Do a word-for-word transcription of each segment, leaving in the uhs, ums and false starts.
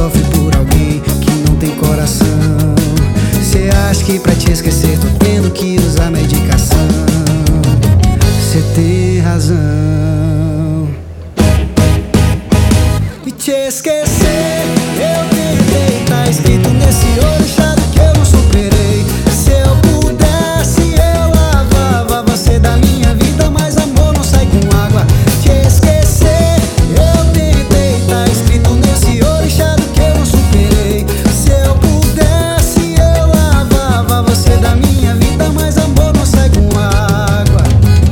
sofre por alguém que não tem coração. Cê acha que pra te esquecer tô tendo que usar medicação. Cê tem razão. E te esquecer, eu tentei, tá escrito nesse olho inchado que eu não superei. Se eu pudesse, eu lavava você da minha vida, mas amor não sai com água. Te esquecer, eu tentei, tá escrito nesse olho inchado que eu não superei. Se eu pudesse, eu lavava você da minha vida, mas amor não sai com água.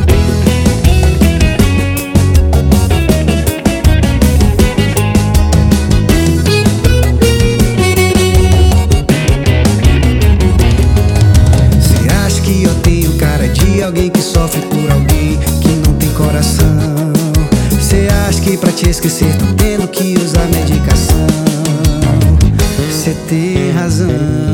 De alguém que sofre por alguém que não tem coração. Cê acha que pra te esquecer tô tendo que usar medicação. Cê tem razão.